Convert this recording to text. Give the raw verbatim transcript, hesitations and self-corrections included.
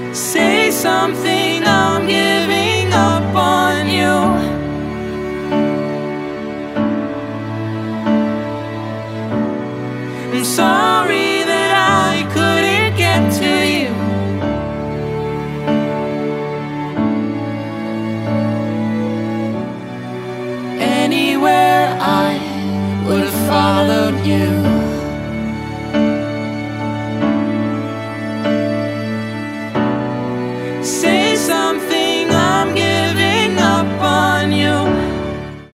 Say something, I'm giving up on you. I'm sorry that I couldn't get to you. Anywhere I would have followed you.